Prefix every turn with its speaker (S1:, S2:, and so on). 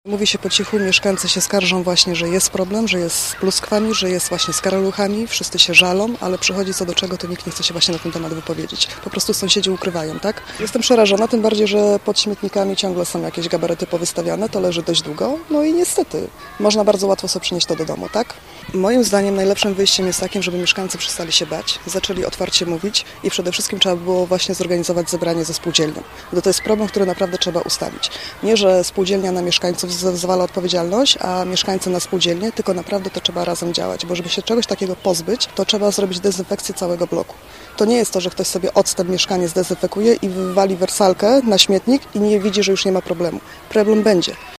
S1: Mówi się po cichu, mieszkańcy się skarżą właśnie, że jest problem, że jest z pluskwami, że jest właśnie z karaluchami, wszyscy się żalą, ale przychodzi co do czego, to nikt nie chce się właśnie na ten temat wypowiedzieć. Po prostu sąsiedzi ukrywają, tak? Jestem przerażona, tym bardziej, że pod śmietnikami ciągle są jakieś gabaryty powystawiane, to leży dość długo, no i niestety można bardzo łatwo sobie przynieść to do domu, tak? Moim zdaniem najlepszym wyjściem jest takim, żeby mieszkańcy przestali się bać, zaczęli otwarcie mówić i przede wszystkim trzeba było właśnie zorganizować zebranie ze spółdzielnią, bo to jest problem, który naprawdę trzeba ustalić. Nie, że spółdzielnia na mieszkańców zwala odpowiedzialność, a mieszkańcy na spółdzielnię, tylko naprawdę to trzeba razem działać, bo żeby się czegoś takiego pozbyć, to trzeba zrobić dezynfekcję całego bloku. To nie jest to, że ktoś sobie odstęp mieszkanie zdezynfekuje i wywali wersalkę na śmietnik i nie widzi, że już nie ma problemu. Problem będzie.